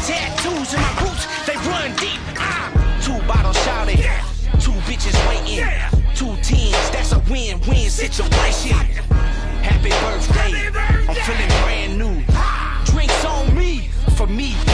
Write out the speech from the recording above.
tattoos and my roots, they run deep. 2 bottles shouted, 2 bitches waiting, 2 teams, that's a win-win situation. Happy birthday, I'm feeling brand new. Drinks on me, for me,